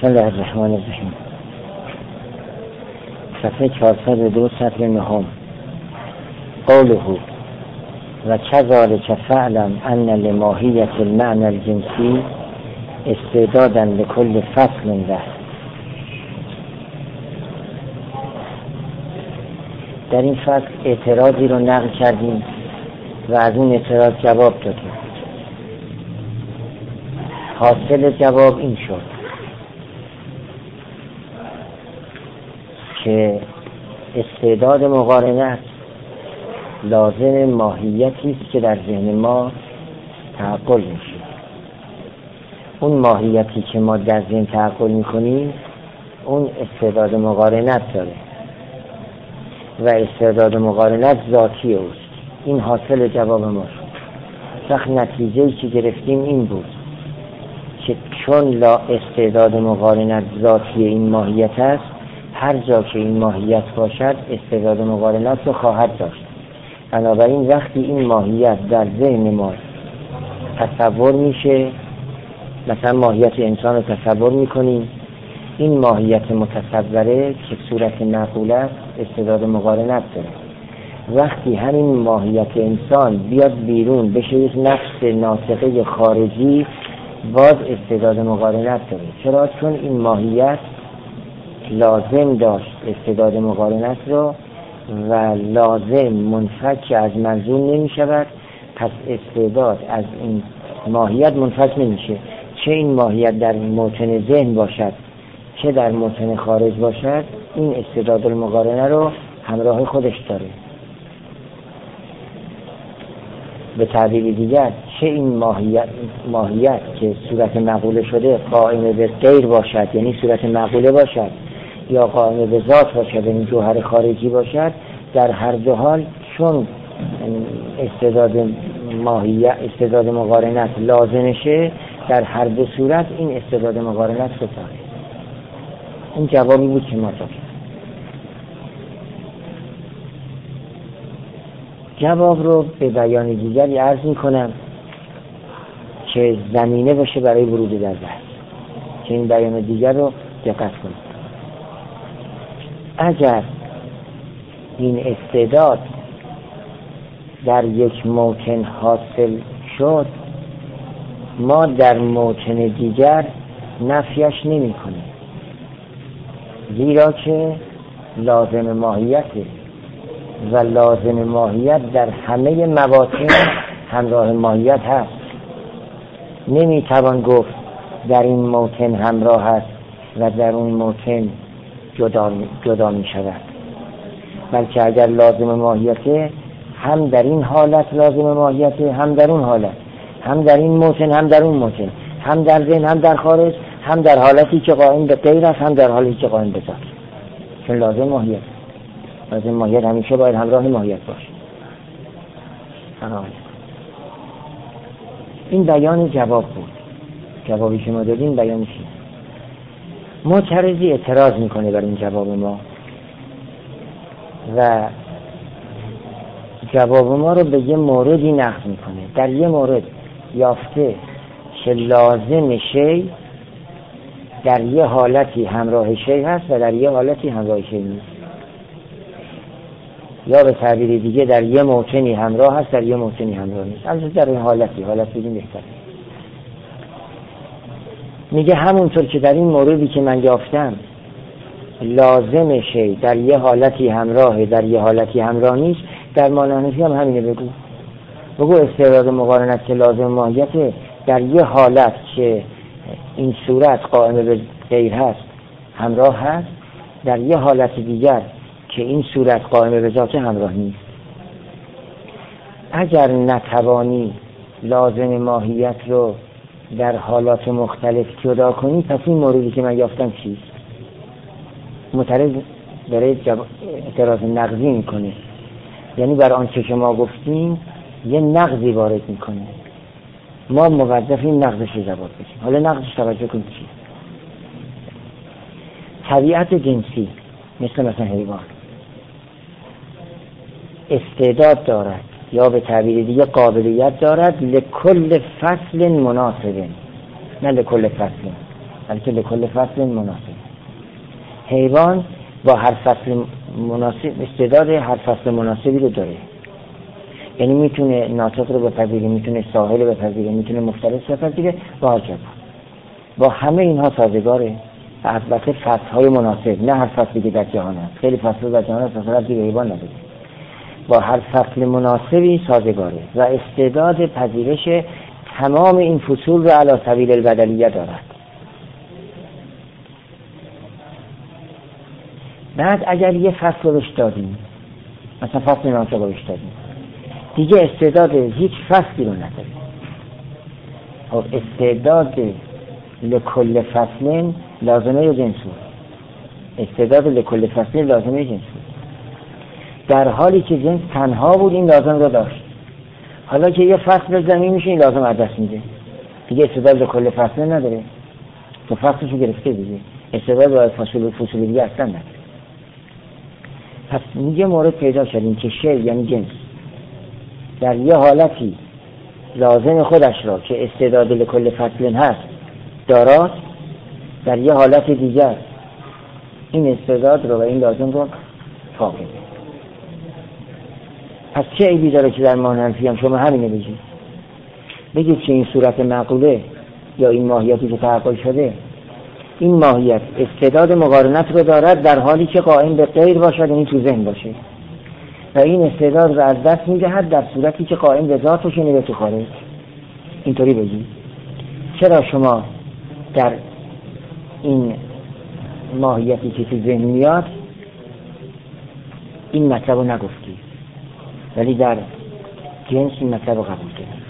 بسم الله الرحمن الرحیم. صفحه 402 سطر 9. قوله و كذلك فاعلم ان لماهیت المعنى الجنسی استعدادا لكل فصل له. در این فصل اعتراضی رو نقل کردیم و از اون اعتراض جواب دادیم. حاصل جواب این شد که استعداد مقارنت لازم ماهیتی است که در ذهن ما تعقل میشه. اون ماهیتی که ما در ذهن تعقل میکنیم اون استعداد مقارنت داره و استعداد مقارنت ذاتی اوست. این حاصل جواب ما شد. وقت نتیجه‌ای که گرفتیم این بود که چون استعداد مقارنت ذاتی این ماهیت است، هر جا که این ماهیت باشد استعداد مقارنت رو خواهد داشت. بنابراین وقتی این ماهیت در ذهن ما تصور میشه، مثلا ماهیت انسان رو تصور میکنیم، این ماهیت متصوره که صورت معقول است استعداد مقارنت داره. وقتی همین ماهیت انسان بیاد بیرون بشه یک نفس ناطقه خارجی، باز استعداد مقارنت داره. چرا؟ چون این ماهیت لازم داشت استعداد مقارنت رو و لازم منفک از منظور نمی شود، پس استعداد از این ماهیت منفک نمیشه. چه این ماهیت در موطن ذهن باشد چه در موطن خارج باشد، این استعداد المقارنه رو همراه خودش داره. به تعبیر دیگر، چه این ماهیت که صورت معقوله شده قائم به غیر باشد، یعنی صورت معقوله باشد، یا قائم به ذات باشد، یعنی جوهر خارجی باشد، در هر دو حال چون استعداد مقارنت لازمشه، در هر دو صورت این استعداد مقارنت رو داره. این جوابی بود که ما دادیم. جواب رو به بیان دیگری عرض میکنم که زمینه باشه برای ورود در بحث، که این بیان دیگر رو دقت کنید. اگر این استعداد در یک موطن حاصل شد، ما در موطن دیگر نفیش نمی کنیم، زیرا که لازم ماهیته و لازم ماهیت در همه مواطن همراه ماهیت هست. نمی توان گفت در این موطن همراه هست و در اون موطن جدا می شود، بلکه اگر لازم ماهیته، هم در این حالت لازم ماهیته، هم در اون حالت، هم در این موطن هم در اون موطن، هم در ذهن هم در خارج، هم در حالتی که قائم به غیر است هم در حالتی که قائم به ذات. چون لازم ماهیت همیشه باید همراه ماهیت باشه. این بیان جواب بود. جوابی که ما دادیم بیان چیه؟ معترضی اعتراض میکنه بر این جواب ما و جواب ما رو به یه موردی نقد میکنه. در یه مورد یافته که لازم شی در یه حالتی همراه شی هست و در یه حالتی همراه شی نیست، یا به تعبیر دیگه در یه موطنی همراه هست در یه موطنی همراه نیست. البته در این حالت بگیم بهتره. میگه همونطور که در این موردی که من یافتم لازم شی در یه حالتی همراه در یه حالتی همراه نیست، در مانحنفی هم همینه. بگو استعداد مقارنت که لازم ماهیت در یه حالت که این صورت قائم به غیر هست همراه هست، در یه حالت دیگر که این صورت قائم به ذات همراه نیست. اگر نتوانی لازم ماهیت رو در حالات مختلف جدا کنی، پس این موردی که من یافتم چیست؟ معترض داره اعتراض نقضی میکنه، یعنی بر آنچه که ما گفتیم یه نقضی وارد میکنه. ما موظفیم نقضش رو جواب بدیم. حالا نقضش توجه کنید چیه؟ طبیعت جنسی مثلا حیوان استعداد دارد، یا به تعبیر دیگه قابلیت دارد لکل فصل مناسبه، نه لکل فصل، بلکه لکل فصل مناسب. حیوان با هر فصل مناسب استعداد هر فصل مناسبی رو داره، یعنی میتونه ناطق رو بپذیره، میتونه ساحل رو بپذیره، میتونه مفترس بپذیره و هرچند با همه اینها سازگاره. البته فصل‌های مناسب، نه هر فصلی که در جهان هست. خیلی فصل در جهان هست مثلا دیگه حیوان نداره. با هر فصل مناسبی سازگاره و استعداد پذیرش تمام این فصول رو علی سبیل البدلیه دارد. بعد اگر یه فصل رو بهش دادیم، مثلا فصل ناطق رو بهش دادیم، دیگه استعداد هیچ فصلی رو نداره. خب استعداد لکل فصل لازمه جنس بود. استعداد لکل فصل لازمه جنس بود. در حالی که جنس تنها بود این لازم رو داشت. حالا که یه فصل زمین میشه این لازم از دست میده. دیگه استعداد لکل فصل نداره. تو فصلشو گرفته دیگه. استعداد فصول دیگه اصلا نداره. پس یه مورد پیدا شدیم که شی یعنی جنس در یه حالتی لازم خودش را که استعداد لکل فصل هست دارد، در یه حالت دیگر این استعداد رو و این لازم رو فاقده. پس چه عیبی داره که در مانحنفی هم شما همینه بگید که این صورت معقوله یا این ماهیتی که تحقق شده، این ماهیت استعداد مقارنت رو دارد در حالی که قائم به غیر باشد، یعنی تو ذهن باشه، و این استعداد رو از دست میدهد در صورتی که قائم به ذات باشه، یعنی تو خارج. اینطوری بگید. چرا شما در این ماهیتی که تو ذهن میاد این مطلب رو نگفتی ولی در جنس این مطلب رو قبول کرد؟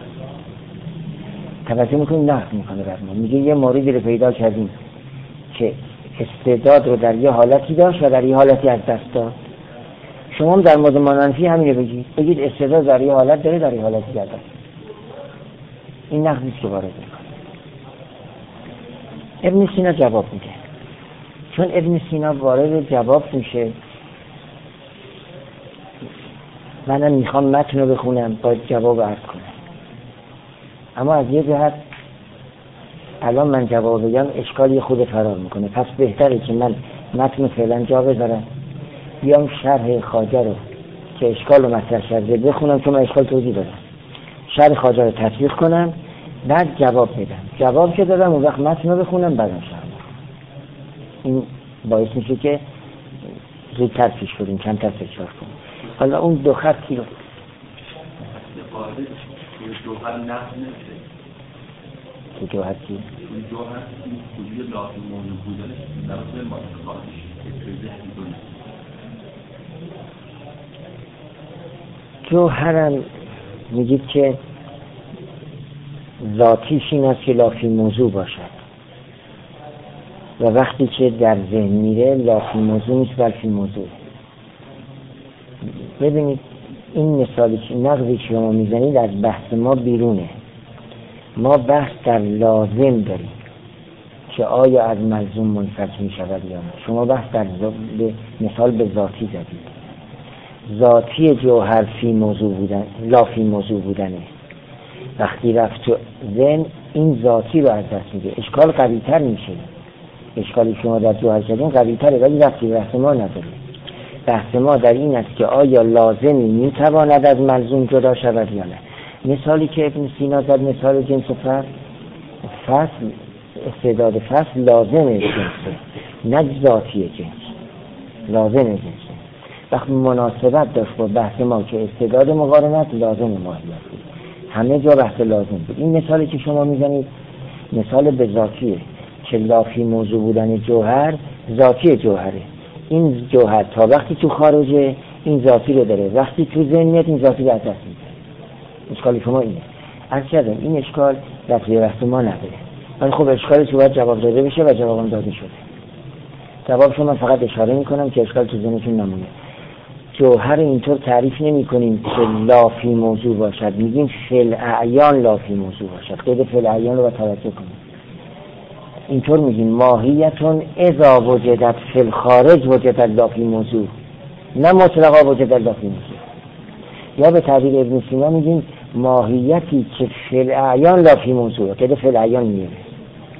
توجه میکنیم نقد میکنه بر ما، میگه یه موردی رو پیدا کردیم که استعداد رو در یه حالتی داشت و در یه حالتی از دست داد. شما هم در مورد مانحنفی همینه بگید استعداد در یه حالت داره، در یه حالتی از دست. این نقدیست که وارد میکنه. ابن سینا جواب میده. چون ابن سینا وارد جواب میشه، منم میخوام متن رو بخونم با جواب عرض کنم. اما از یه جهت الان من جواب بگم اشکالی خود فرار میکنه، پس بهتره که من متن فعلا جا بذارم، بیام شرح خواجه رو که اشکال رو مطرح کرده بخونم، چون من اشکال توضیح دادم، شرح خواجه رو تطبیق کنم، بعد جواب بدم. جواب که دادم اون وقت متن رو بخونم، بعدم شرح. این باعث میشه که زودتر پیش بریم، کمتر تکرار کنیم. حالا اون دو خطی رو جوهر نقد نشه که جوهر چی؟ جوهر این کلی لازم موجود بودنش در اصل مادخانش اتریزه دونه. جوهرم میگید که ذاتیش این است که لافی موضوع باشد و وقتی که در ذهن میره لافی موضوع نیست بلکه موضوع. ببینید این مثالی که نقضی که شما میزنید از بحث ما بیرونه. ما بحث در لازم داریم که آیا از ملزوم منفک میشود یا نه. شما بحث در مثال به ذاتی زدید. ذاتی جوهر فی موضوع بودن، لا فی موضوع بودنه. وقتی رفت تو ذهن این ذاتی رو از دست میده، اشکال قوی تر میشه. اشکالی شما در جوهر زدین قوی تره ولی وقتی بحث ما نداره. بحث ما در این است که آیا لازمی میتواند از ملزوم جدا شود یا نه. مثالی که ابن سینا زد مثال جنس فصل استعداد فصل لازم جنسه، نه ذاتی جنس، لازم جنسه. وقتی مناسبت داشت با بحث ما که استعداد مقارنت لازم ماهیت بود، همه جا بحث لازم بود. این مثالی که شما میزنید مثال به ذاتیه که لافی موضوع بودن جوهر ذاتی جوهره. این جوهر تا وقتی تو خارجه این ذاتی رو داره، وقتی تو ذهنیت این ذاتی رو از دست میده. اشکال شما اینه. از کردم این اشکال در بحث ما نداره، ولی خب اشکالی تو باید جواب داده بشه و جوابم داده شده. جواب شما فقط اشاره میکنم که اشکال تو ذهنتون نمونه. جوهر اینطور تعریف نمی کنیم که لافی موضوع باشد، میگیم فل اعیان لافی موضوع باشد. قید فل اعیان رو با توجه کنیم. اینطور میگیم ماهیتون اذا وجدت فی الخارج وجدت لافی موضوع، نه مطلقا وجدت لافی موضوع. یا به تعبیر ابن سینا میگیم ماهیتی که فی الاعیان لافی موضوع، قید فی الاعیان میاره.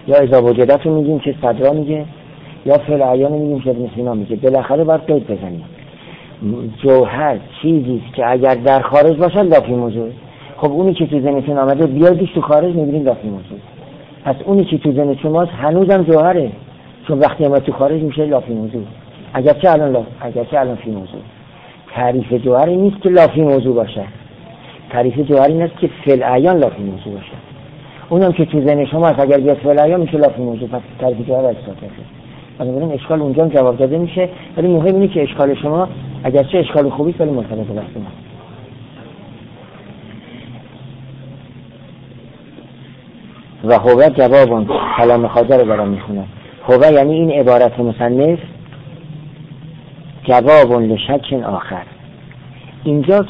یا اذا وجدت رو میگیم که صدرا میگه، یا فعل عیان میگیم که ابن سینا میگه. بالاخره باید قید بزنیم. جوهر چیزی که اگر در خارج باشه لافی موضوع. خب اونی که تو ذهنتون آمده بیاردیش تو خارج میبینیم لافی موضوع. پس اونی که تو ذهن شماست هنوزم جوهره، چون وقتی ما تو خارج میشه لافی موضوع. اگرچه الان فی موضوع. تعریف جوهری نیست که لافی موضوع باشه. تعریف جوهری نیست که فعل عیان لافی موضوع باشه. اونم که تو ذهن شماست اگر بیاد فعل عیان میشه لافی موضوع. پس تعریف جوهر از بنابراین اشکال اونجا هم جواب داده میشه. ولی مهم اینه که اشکال شما اگرچه اشکال خوبی ولی مرتبط بحث ما. و هو جوابون کلام خواجه رو برام میخونم. هو یعنی این عبارت مصنف جوابون لشک آخر. اینجا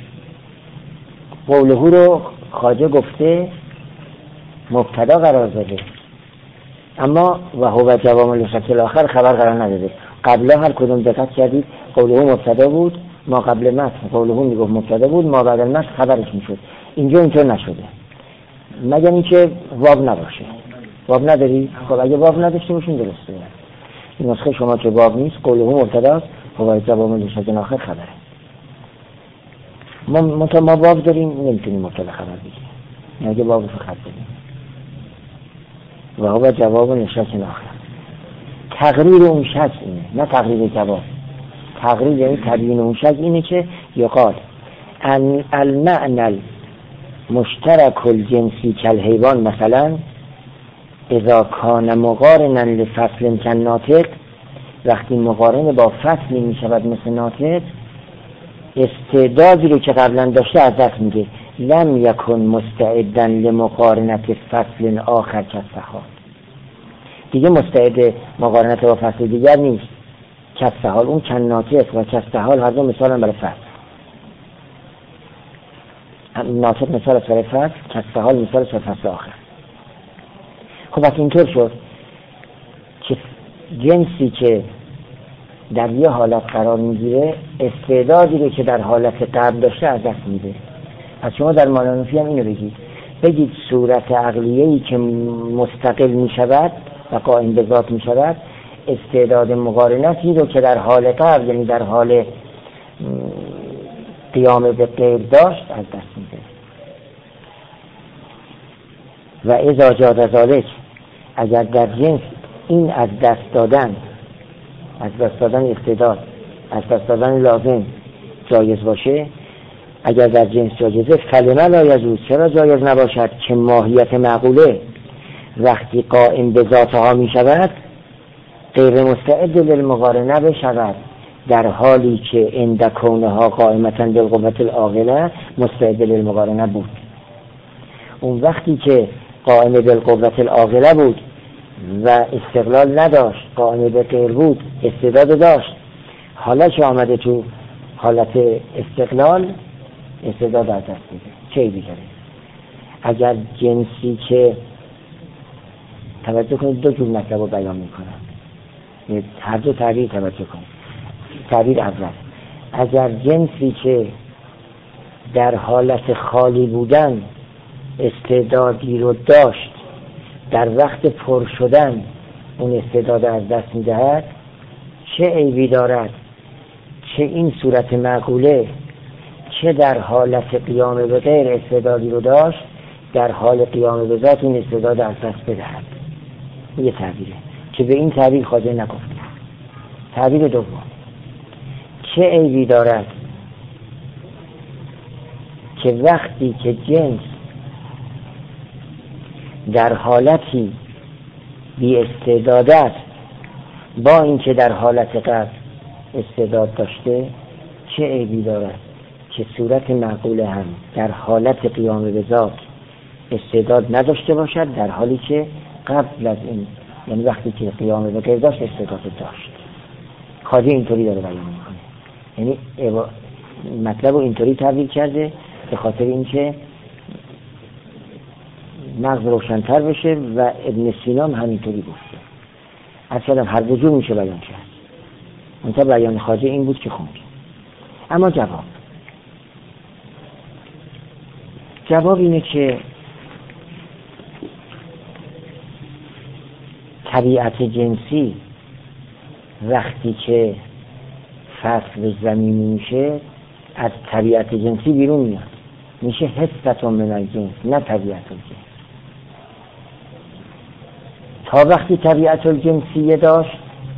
قوله رو خواجه گفته مبتدا قرار داده، اما و هو جواب لشک آخر خبر قرار نداده. قبلا هر کدوم دقت کردید قوله مبتدا بود، ما قبل متن قوله میگفت مبتدا بود، ما بعد المتن خبرش میشد. اینجا اینطور نشده مگر اینکه واب نباشه. واب نداری؟ خب اگه واب نداشته باشین درسته. این نسخه شما که واب نیست قوله مبتداست، هو جواب لشک آخر خبره. ما واب داریم نمیتونیم مبتدا خبر بگیم، اگه واب رو خط بدیم. و هو جواب لشک آخر. تقریر اون شک اینه، نه تقریر جواب. تقریر یعنی تبیین اون شک اینه که یقال المعنى المشترک الجنسی کالحیوان مثلا اذا کان مقارنا لفصل کالناطق، وقتی مقارن با فصلی می شود مثل ناطق، استعدادی رو که قبلا داشته از دست میده. لم یکن مستعدا لمقارنت فصل آخر کالسحاب، دیگه مستعد مقارنت با فصل دیگر نیست. کالسحاب اون کالناطق و کالسحاب هر دو مثال برای فصل. ناطق مثال برای فصل، کالسحاب مثال برای فصل آخر. خب پس اینطور شد که جنسی که در یه حالت قرار میگیره استعدادی رو که در حالت قبل داشته از دست میده. پس شما در مالانوفی هم اینو بگید صورت عقلیه‌ای که مستقل میشود و قائم به ذات میشود استعداد مقارنتی رو که در حال قبل یعنی در حال قیام به غیر داشت از دست میده. و اذا جاز ذلک، اگر در جنس این از دست دادن استعداد، از دست دادن لازم جایز باشه، اگر در جنس جایزه فلما لا یجوز، چرا جایز نباشد که ماهیت معقوله وقتی قائم به ذاتها می شود غیر مستعد للمقارنه بشود، در حالی که عند کونها قائمتا بالقوة العاقله مستعد للمقارنه بود. اون وقتی که قائم بالقوة العاقله بود و استقلال نداشت، قائم به غیر بود، استعداد داشت، حالا که آمده تو حالت استقلال استعداد از دست میده. چه دیگره؟ اگر جنسی که توجه کنید دو جور مطلب رو بیان میکنم، هر دو تعبیر توجه کنید. تعبیر اول، اگر جنسی که در حالت خالی بودن استعدادی رو داشت در وقت پر شدن اون استعداد از دست میدهد، چه عیبی دارد چه این صورت معقوله چه در حالت قیام به غیر استعدادی رو داشت در حال قیام به ذات این استعداد از دست بدهد. یه تعبیره که به این تعبیر خواجه نگفت. تعبیر دوم، چه عیبی دارد که وقتی که جنس در حالتی بی استعداد است با اینکه در حالت قبل استعداد داشته، چه عیبی دارد که صورت معقوله هم در حالت قیام به ذات استعداد نداشته باشد در حالی که قبل از این یعنی وقتی که قیام به غیر داشت استعداد داشت. خواجه اینطوری داره بیان میکنه، یعنی مطلب رو اینطوری تعبیر کرده به خاطر اینکه مغز روشن‌تر بشه و ابن سینا هم همینطوری گفته. اصلا هر دو جور میشه بیان کرد. منتها بیان خواجه این بود که خوندیم. اما جواب اینه که طبیعت جنسی وقتی که فصل به زمین میشه از طبیعت جنسی بیرون میاد، میشه حسة من الجنس، نه طبیعت الجنس. تا وقتی طبیعت الجنسی داشت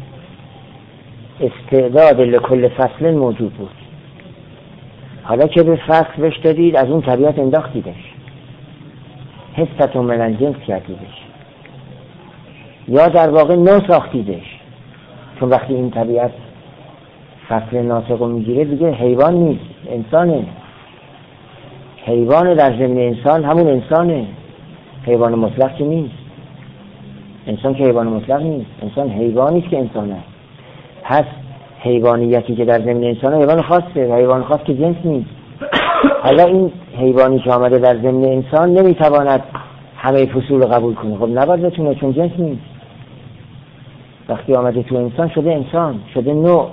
استعداد لکل فصل موجود بود. حالا که به فصل بهش دادید از اون طبیعت انداختیدش، حسة من الجنس کردیدش، یا در واقع نو ساختیدش. چون وقتی این طبیعت فصل ناسق رو میگیره دیگه حیوان نیست، انسانه. حیوان در ضمن انسان همون انسانه، حیوان مطلق که نیست. انسان که حیوان مطلق نیست، انسان حیوانی است که انسان است. پس حیوانیتی که در ضمن انسان حیوان خاصه، حیوان خاص که جنس نیست. حالا این حیوانی که آمده در ضمن انسان نمیتواند همه فصول رو قبول کنه. خب نباید بتونه، چون جنس نیست. وقتی آمده تو انسان شده انسان، شده نوع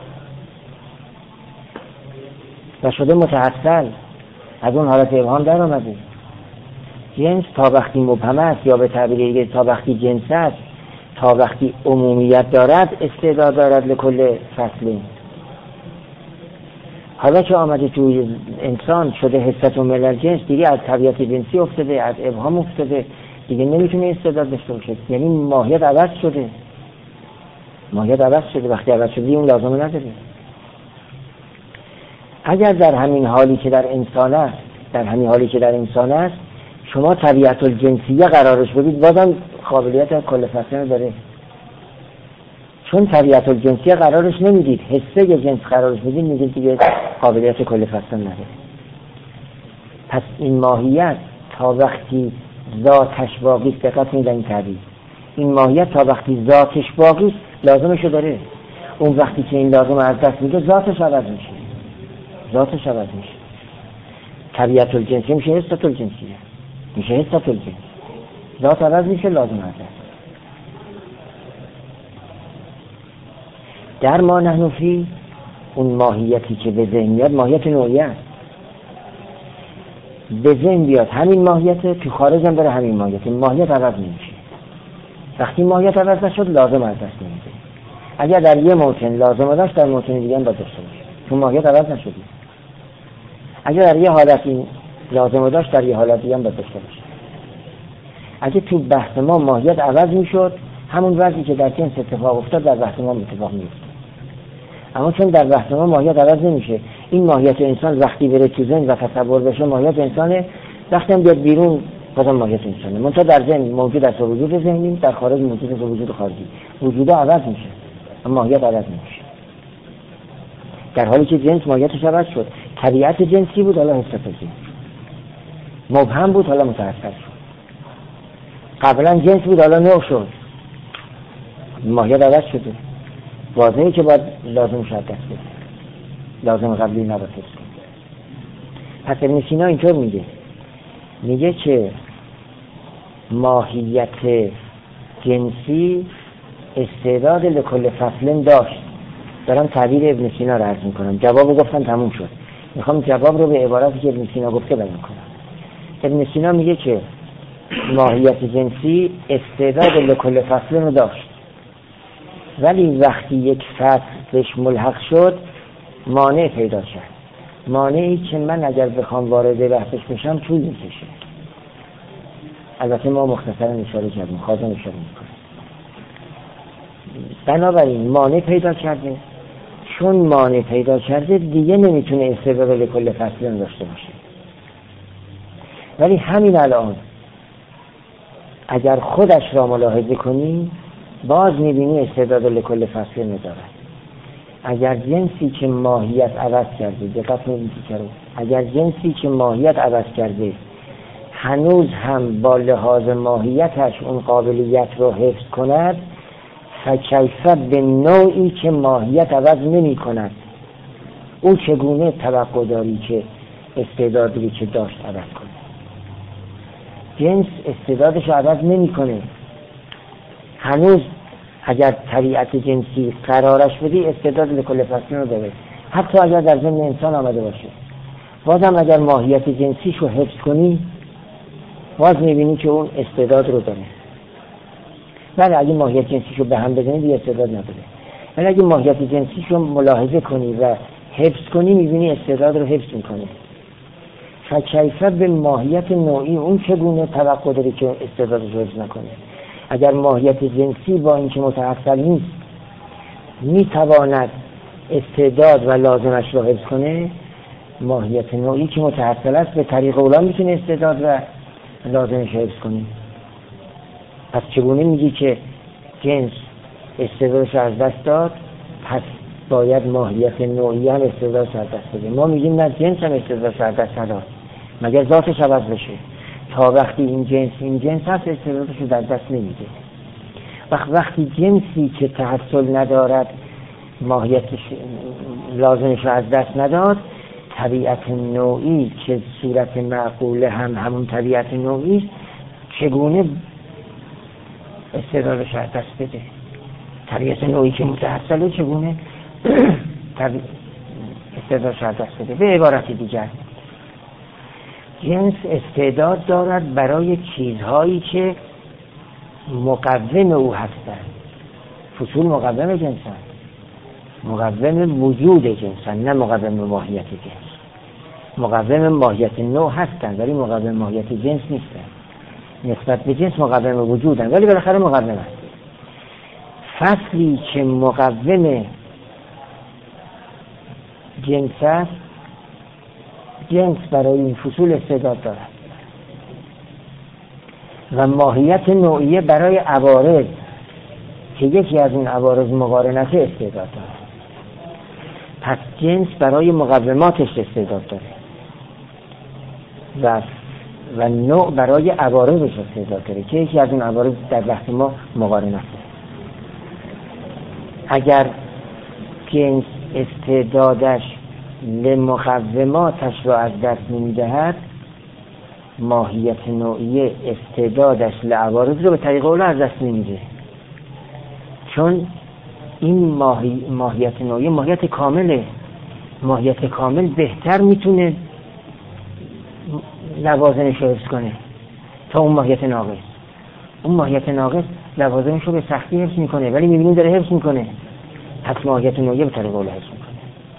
و شده متحصل، از اون حالت ابهام در آمده. جنس تا وقتی مبهم است، یا به تعبیر دیگه تا وقتی جنس است، تا وقتی عمومیت دارد استعداد دارد لکل فصل. حالا که آمده توی انسان شده حسة من الجنس، دیگه از طبیعت جنسی افتاده، از ابهام افتاده، دیگه نمیتونه استعداد داشته باشه. یعنی ماهیت عوض شده. ماهیت عوض شده. وقتی عوض شده اون لازمه نداره. اگر در همین حالی که در انسان است شما طبیعت الجنسیه قرارش بدید، بازم قابلیت کل فصل داره. چون طبیعت الجنسیه قرارش نمیدید، حسه جنس قرارش بدید، میگید دیگه قابلیت کل فصل نداره. پس این ماهیت تا وقتی ذاتش باقی است، دقت کنید این تعبیر، این ماهیت تا وقتی ذاتش باقی است لازمشو داره. اون وقتی که این لازم از دست میده ذاتش عوض میشه. طبیعت الجنسی میشه حسة الجنسیه، میشه حسة الجنس. ذات عوض میشه، لازم عوض. در ما نحن فی، اون ماهیتی که به ذهن میاد ماهیت نوعی است. به ذهن بیاد همین ماهیت، تو خارج هم بره همین ماهیت عوض نمیشه. وقتی ماهیت عوض نشد لازم از دست نمیده. اگر در یه موطن لازم داشت در موطن دیگه هم باید داشته باشه، چون ماهیت عوض نشده. اگر در یه حالتی لازم داشت در یه حالت دیگه هم باید داشته باشه. اگه تو بحث ما ماهیت عوض میشد، همون وضعی که در جنس اتفاق افتاد در بحث ما اتفاق میفته. اما چون در بحث ما ماهیت عوض نمیشه، این ماهیت انسان وقتی بره تو ذهن و تصور بشه ماهیت انسانه، وقتی هم بیاد بیرون بازم ماهیت انسانه. منتها در ذهن موجود است وجود ذهنی، در خارج موجود است وجود خارجی. وجودا عوض میشه اما ماهیت عوض نمیشه. در حالی که جنس ماهیتش عوض شد، طبیعت جنسی بود حالا حسة الجنس، مبهم بود حالا متحصل شد. قبلا جنس بود حالا نوع شد، ماهیت عوض شده. واضحه که باید لازم شد دست بده، لازم قبلی نباید حفظ کنه. پس ابن سینا اینطور میگه که ماهیت جنسی استعداد لکل فصل داشت. دارم تعبیر ابن سینا رو عرض میکنم، جوابو گفتم تموم شد، میخوام جواب رو به عبارتی که ابن سینا گفته بیان کنم. ابن سینا میگه که ماهیت جنسی استعداد لکل فصل رو داشت، ولی وقتی یک فصل بهش ملحق شد مانع پیدا شد. مانعی که من اگر بخوام وارد بحثش بشم طول میکشه. البته ما مختصرا اشاره کردیم، خواستم اشاره میکنم. بنابراین مانع پیدا کرده، چون مانع پیدا کرده دیگه نمیتونه استعداد لکل فصل داشته باشه. ولی همین الان اگر خودش را ملاحظه کنی باز میبینی استعداد لکل فصل نداره. اگر جنسی که ماهیت عوض کرده، دقت کنید اگر جنسی که ماهیت عوض کرده هنوز هم با لحاظ ماهیتش اون قابلیت رو حفظ کند، فکیف به نوعی که ماهیت عوض نمی کند، او چگونه توقع داری که استعدادی که داشت عوض کنه؟ جنس استعدادش عوض نمی کنه. هنوز اگر طبیعت جنسی قرارش بدی استعداد لکل فصل رو داره، حتی اگر در ضمن انسان آمده باشه. بازم اگر ماهیت جنسیش رو حفظ کنی باز میبینی که اون استعداد رو داره. ولی اگه ماهیت جنسیشو به هم بزنی دیگه استعداد نداره. ولی اگه ماهیت جنسیشو ملاحظه کنی و حفظ کنی میبینی استعداد رو حفظ میکنی. فکیف به ماهیت نوعی اون چگونه توقع داری که استعدادش رو حفظ نکنه؟ اگر ماهیت جنسی با اینکه متحصل نیست میتواند استعداد و لازمش رو حفظ کنه، ماهیت نوعی که متحصل است به طریق اولا میتونه استعداد و لازمش رو حفظ کنه. پس چگونه میگی که جنس استعدادش از دست داد، پس باید ماهیت نوعی هم استعدادش از دست بده؟ ما میگیم نه، جنس هم استعدادش از دست نداد مگر ذاتش عوض بشه. تا وقتی این جنس هست استعدادش رو در دست نمیده. وقتی جنسی که تحصل ندارد ماهیتش لازمش رو از دست نداد، طبیعت نوعی که صورت معقوله هم همون طبیعت نوعی چگونه استعدادش از دست بده؟ طبیعت نوعی که متحصله چگونه استعدادش از دست بده؟ به عبارت دیگر جنس استعداد دارد برای چیزهایی که مقوم او هستند. فصول مقوم جنس هست، مقوم وجود جنس هست، نه مقوم ماهیت جنس. مقوم ماهیت نوع هستند ولی مقوم ماهیت جنس نیستند. نسبت به جنس مقوم وجودند ولی بالاخره مقوم هست. فصلی که مقوم جنس است، جنس برای این فصول استعداد دارد و ماهیت نوعیه برای عوارض که یکی از این عوارض مقارنت استعداد دارد. پس جنس برای مقوماتش استعداد داره و نوع برای عوارضش استعداد داره که یکی از این عوارض در بحث ما مقارنت است. اگر جنس استعدادش لمقوماتش را از دست نمیدهد، ماهیت نوعیه استعدادش لعوارض رو به طریق اولا از دست نمیده، چون این ماهیت نوعیه ماهیت کامله. ماهیت کامل بهتر میتونه لوازمش رو حفظ کنه تا اون ماهیت ناقص. اون ماهیت ناقص لوازمش رو به سختی حفظ میکنه ولی میبینیم داره حفظ میکنه، پس ماهیت نوعیه به طریق اولا حفظ میکنه.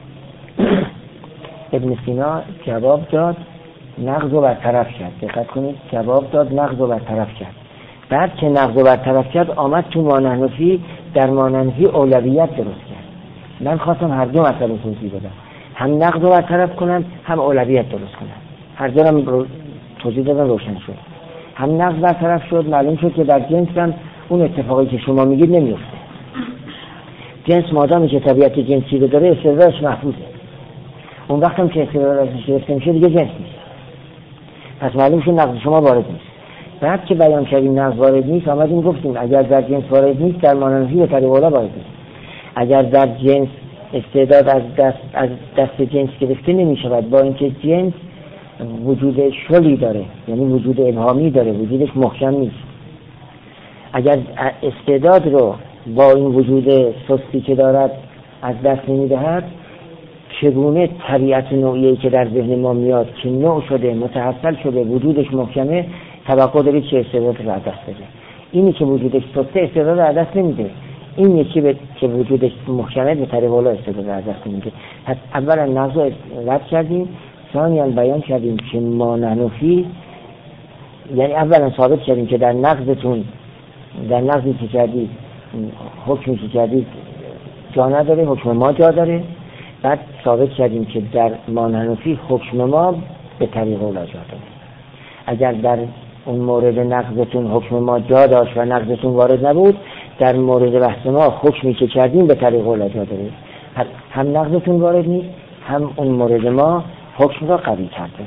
ابن سینا جواب داد، نقض و برطرف کرد. دقت کنید، جواب داد، نقض و برطرف کرد. بعد که نقض و برطرف کرد آمد تو مانحنفی، در مانحنفی اولویت درست کرد. من خواستم هر دو مسئله توضیح بدم، هم نقض و برطرف کنم هم اولویت درست کنم. هر دو رو توضیح دادم، روشن شد. هم نقض برطرف شد، معلوم شد که در جنس هم اون اتفاقی که شما میگید نمیفته. جنس مادامی که طبیعت جنسی رو داره استعدادش محفوظه. اون وقت هم که استعدادش گرفته میشه دیگه جنس نیست. پس معلوم شد نقض شما وارد نیست. بعد که بیان کردیم نقض وارد نیست، آمدیم گفتیم اگر در جنس وارد نیست در مانحنفی به طریق اولا وارد نیست. اگر در جنس استعداد از دست جنس گرفته نمیشود، با اینکه جنس وجود شلی داره، یعنی وجود ابهامی داره، وجودش محکم نیست. اگر استعداد رو با این وجود سستی که دارد از دست نمیدهد، چگونه طبیعت نوعیه‌ای که در ذهن ما میاد که نوع شده، متحصل شده، وجودش محکمه، توقع دارید که استعداد رو از دست بده؟ اینی که وجودش سسته استعداد رو از دست نمیده، این یکی که وجودش محکمه به طریق اولا استعداد رو از دست نمیده. پس اولا نقض رو رد کردیم، ثانیاً بیان کردیم که مانحنفی، یعنی اولا ثابت کردیم که در نقضی که کردید، حکمی که کردید جا نداره، حکم ما جا داره. بعد ثابت کردیم که در مانحنفی حکم ما به طریق اولا جا داره. اگر در اون مورد نقضتون حکم ما جا داشت و نقضتون وارد نبود، در مورد بحث ما حکمی که کردیم به طریق اولا جا داره. هم نقضتون وارد نیست، هم اون مورد ما حکم را قوی کرده.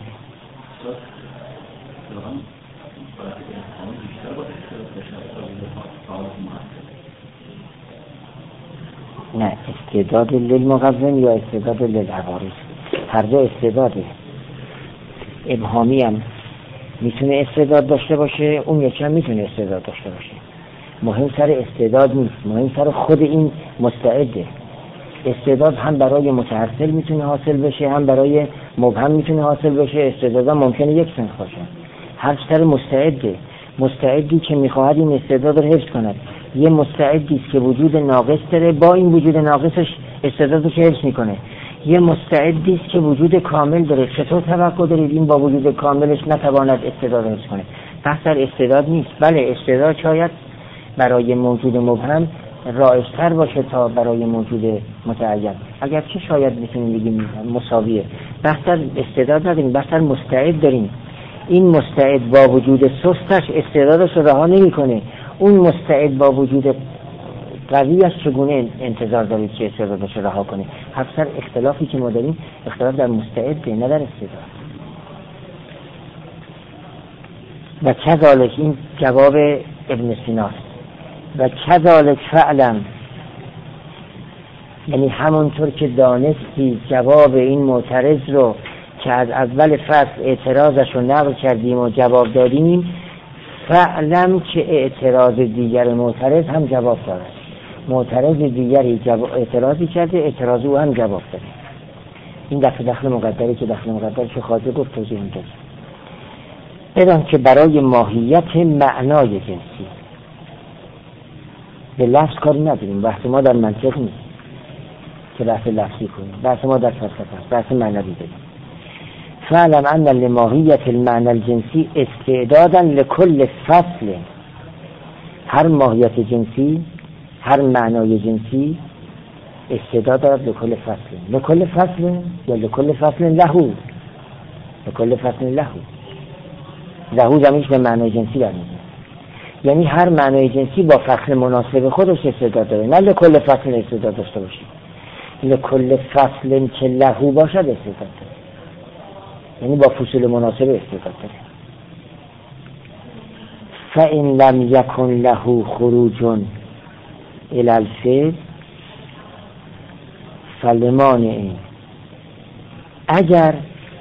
نه، استعداد للمقوم یا استعداد للعوارض، هر دو استعداده. ابهامی هم میتونه استعداد داشته باشه، اون یکی هم میتونه استعداد داشته باشه. مهم سر استعداد نیست، مهم سر خود این مستعده. استعداد هم برای متحصل میتونه حاصل بشه، هم برای مبهم میتونه حاصل بشه. استعداد هم ممکنه یک سنخ باشه. هر سر مستعدی که میخواهد این استعداد رو حفظ کند. یه مستعدی است که وجود ناقص داره، با این وجود ناقصش استعدادش حفظ میکنه. یه مستعدی است که وجود کامل داره، چطور توقع دارید این با وجود کاملش نتواند استعداد حفظ کنه؟ بحث در استعداد نیست. بله استعداد شاید برای موجود مبهم رایج‌تر باشه تا برای موجود متعین، اگرچه شاید میتونیم بگیم مساویه. بحث در استعداد نداریم، بحث در مستعد داریم. این مستعد با وجود سستش استعدادش رو رها نمی‌کنه، اون مستعد با وجود قویش چگونه انتظار دارید که استعدادش رو رها کنه؟ هر اختلافی که ما داریم اختلاف در مستعد نه در استعداد. و کذالک، این جواب ابن سیناست، و کذالک فعلم، یعنی همونطور که دانستی جواب این معترض رو که از اول فصل اعتراضش رو نقل کردیم و جواب دادیم، فعلم که اعتراض دیگر معترض هم جواب داره. معترض دیگری اعتراضی کرده، اعتراض او هم جواب داره. این دخل مقدری که دخل مقدری که خواهد گفت توضیح میده. بدان که برای ماهیت معنای جنسی به لفظ کاری نداریم، بحث ما در منطق نیست که بحث لفظی کنیم، بحث ما در فلسفه است، بحث معنوی داریم. فعلم ان لماهیت المعنى الجنسی استعدادا لكل فصل، هر ماهیت جنسی، هر معنای جنسی استعداد دارد لكل فصل. لكل فصل یا لكل فصل له، لكل فصل له زمینش به معنای جنسی برمیگرده، یعنی هر معنای جنسی با فصل مناسب خودش استعداد داره، نه لكل فصل استعداد داشته باشه. لكل فصل که له باشد استعداد داره، یعنی با فصول مناسب استعداد داره. فإن لم يكن له خروج الى الفعل فلمانع، اگر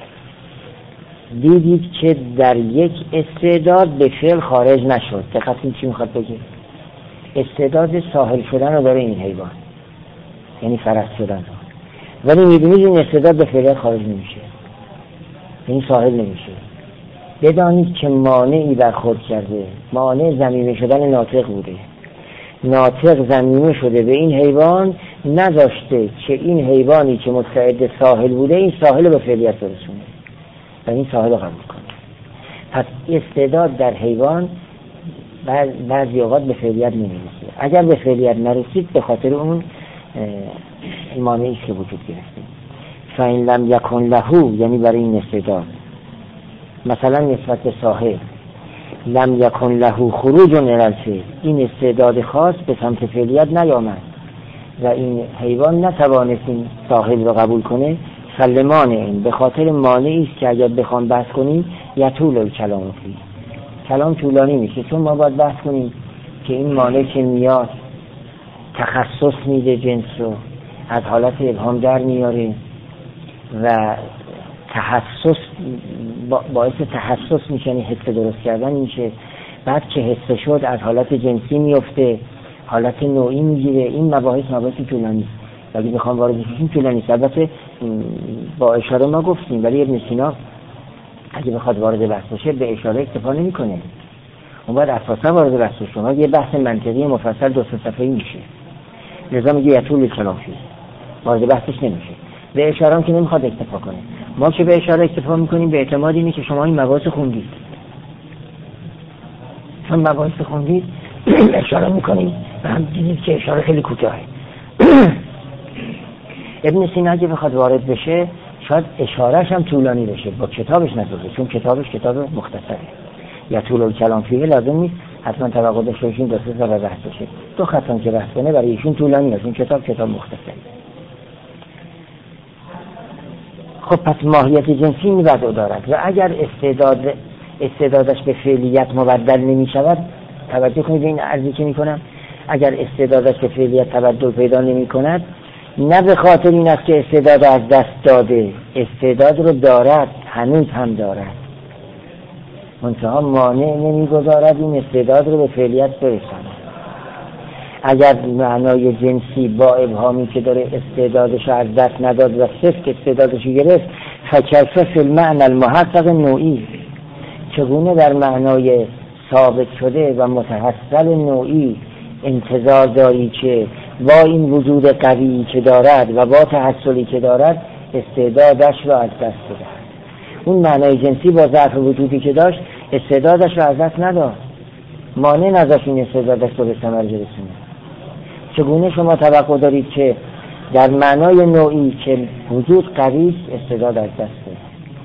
دیدید که در یک استعداد به فعل خارج نشد، دقیقاً چی میخواد بگه؟ استعداد ساحل شدن رو داره این حیوان، یعنی فرس شدن، ولی میبینید این استعداد به فعل خارج نمیشه، این ساحل نمیشه. بدانید که مانعی برخورد کرده، مانع ضمیمه شدن ناطق بوده. ناطق ضمیمه شده به این حیوان، نذاشته که این حیوانی که مستعد ساحل بوده این ساحل به فعلیت برسونه و این ساحل رو قبول کنه. پس استعداد در حیوان بعضی اوقات به فعلیت نمیرسه. اگر به فعلیت نرسید به خاطر اون مانعی که وجود گرفته. فإن لم يكن له، یعنی برای این استعداد مثلا نسبت به ساحل، لم یکن له خروج الی الفعل، این استعداد خاص به سمت فعلیت نیامد و این حیوان نتوانست این ساحل رو قبول کنه، فلمانع، به خاطر مانعی است که اگر بخوام بحث کنیم یطول الکلام فیه، کلام طولانی میشه، چون ما باید بحث کنیم که این مانع که میاد تخصص میده جنس رو، از حالت ابهام در میاره و تخصص باعث تخصص میشه، یعنی حس درست کردن میشه. بعد که حس شد از حالت جنسی میفته، حالت نوعی میگیره. این مباحث طولانی است، ولی بخوام وارد بشیم طولانی است. البته با اشاره ما گفتیم، ولی ابن سینا اگه بخواد وارد بحث بشه به اشاره اکتفا نمیکنه، اون باید اساسا وارد بحث بشه. یه بحث منطقی مفصل 2 صفحه‌ای میشه، لذا میگه یطول الکلام فیه، وارد بحثش نمیشه. به اشاره هم که نمیخواد اکتفا کنه. ما که به اشاره اکتفا میکنیم به اعتماد اینه که شما این مباحث خوندید، چون مباحث خوندید اشاره میکنید و هم دیدید که اشاره خیلی کوتاهه. ابن سینا اگه بخواد وارد بشه شاید اشارهش هم طولانی بشه، با کتابش نسازه، چون کتابش کتاب مختصره. یا طول الکلام فیه لازم نیست حتما توقع داشته باشیم 2-3 صفحه بحث بشه. 2 خط که بحث کنه برای ایشون طولانی است، این کتاب مختصره. خب پس ماهیت جنسی این وضع دارد و اگر استعدادش به فعلیت مبدل نمی شود، توجه کنید این عرضی که می کنم، اگر استعدادش به فعلیت تبدل پیدا نمی کند، نه به خاطر این است که استعداد از دست داده، استعداد رو دارد، هنوز هم دارد، منتها مانع نمی گذارد این استعداد رو به فعلیت برساند. اگر معنای جنسی با ابهامی که داره استعدادش از دست نداد و صفت استعدادش گرفت، فکیف فی المعنى المحقق نوعی، چگونه در معنای ثابت شده و متحصل نوعی انتظار داری که با این وجود قوی که دارد و با تحصلی که دارد استعدادش را از دست بدهد. اون معنای جنسی با ضعف وجودی که داشت استعدادش را از دست نداد، مانع نذاشت این استعدادش رو به ثمر برسونه. چگونه شما توقع دارید که در معنای نوعی که وجود قوی است استعداد از دست بده؟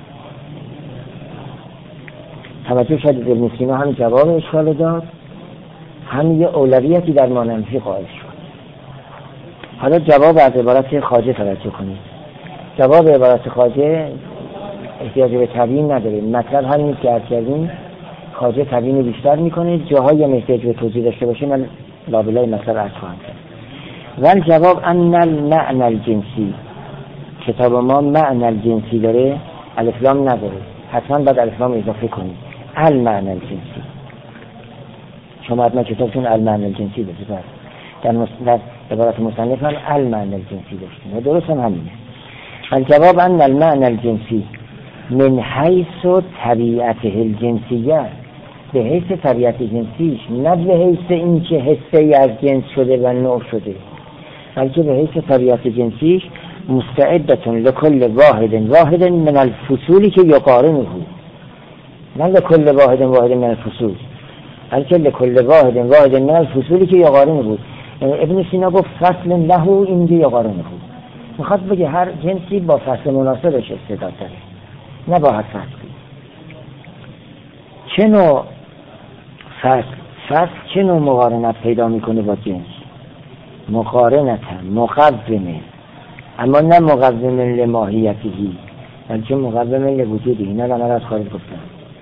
توجه شدید ابن سینا هم جواب اشکال داد، هم یه اولویتی در مانمفی قائل شد. حالا جواب از عبارت خواجه توجه کنید. جواب عبارت خواجه احتیاج به تبیین نداره، مطلب همین که عرض کردیم. خواجه تبیین بیشتر میکنه، جاهایی هم احتیاج به توضیح داشته باشه من لابلای مطلب عرض خواهم کرد. ولی جواب ان المعنى الجنسی، کتاب ما معنی الجنسی داره، الف لام نداره، حتما بعد الف لام اضافه کنید. المعنى الجنسی، شما حتما کتابتون المعنى الجنسی بذارید، در عبارت مصنف هم المعنى الجنسی داشتیم و درست هم همینه. الجواب ان المعنى الجنسی من حیث طبیعته الجنسیه، به حیث طبیعت جنسیش، نه به حیث این که حصه از جنس شده و نوع شده، بلکه به حیث طبیعت جنسیش مستعدتون لکل واحد من الفصولی که یقارنه، نه لکل واحد من الفصول، بلکه لکل واحد من الفصولی که یقارنه بود. ابن سینا گفت فصل له اینجا یقارنه بود، میخواد بگه هر جنسی با فصل مناسبش استعداد داره، نه با هر فصلی. چه نوع فصل چه نوع مقارنت پیدا میکنه با جنس؟ مقارنت هم مقومه، اما نه مقومه لماهیتهی، بلکه مقومه لوجودی. اینا رو من از خارج گفتم.